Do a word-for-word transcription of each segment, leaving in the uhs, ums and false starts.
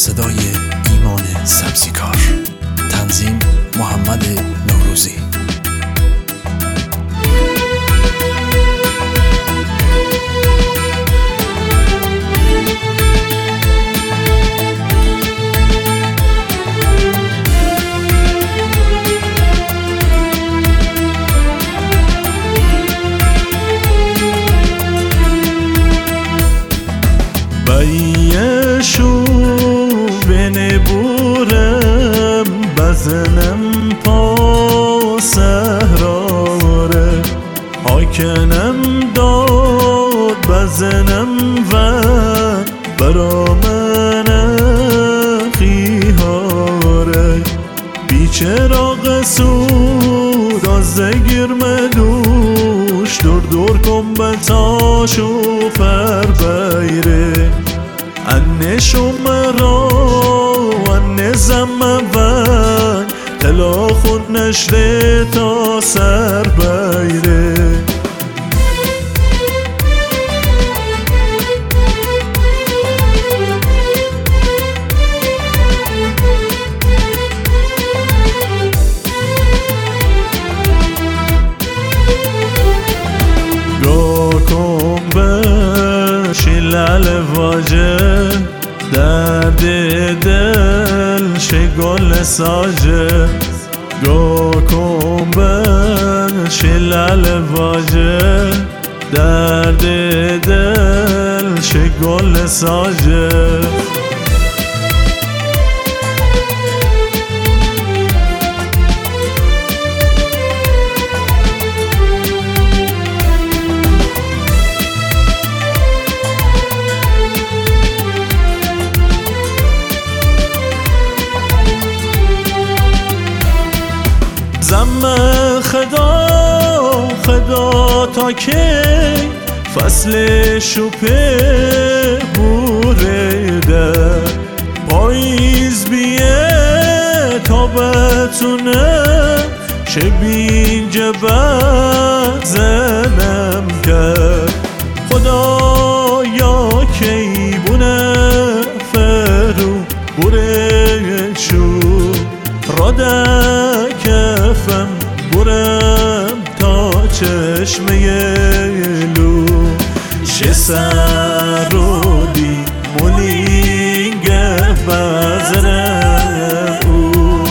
صدای ایمان سبزیکار. تنظیم محمد نوروزی. بیشو بینه بورم بزنم پا سهراره حاکنم داد بزنم و برا من خیهاره بیچراغ سود از گرم دوش دور دور کن بتاشو فر بیره انه شمرا انه زمون تلا خود نشده تا سر بیره گاه کن بشیلل واجه درد دل شگل ساجه گاه کن بشیلل واجه درد دل شگل ساجه زم خدا خدا تا که فصل شوپه بوره ده پاییز بیه تا بتونه شبین جبت زنم کرد خدا یا کی بونه فرو بوره شو راده کفم برم تا چشمه لو شه سر رو دی مولینگه بزرم او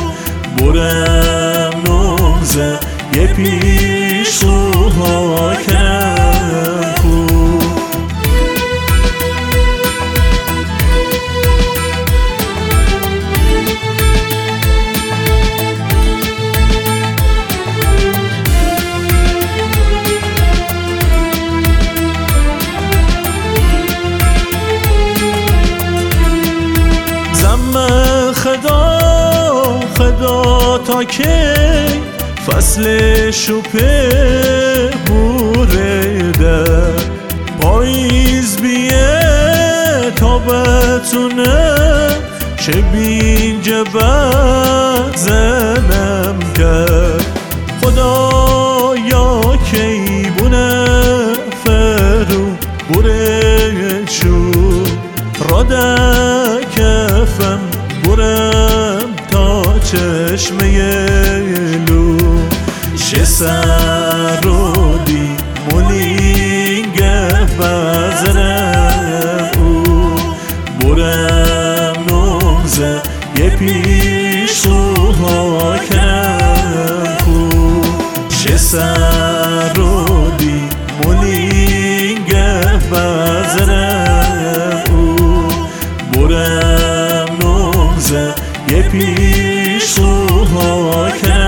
برم نوزه یه پیش خواه کرم خوب خدا خدا تا که فصل شوپه بوره ده پاییز بیه تا بتونه شبین جبت زنم کرد خدا یا کی بونه فرو بوره شو راده کفم برم تا چشمه لو شه سر رو دی مولینگه بزرم او برم نوزه یه پیش خواه کرم خوب شه سر رو دی مولینگه بزرم او برم یه پیش خواه کرد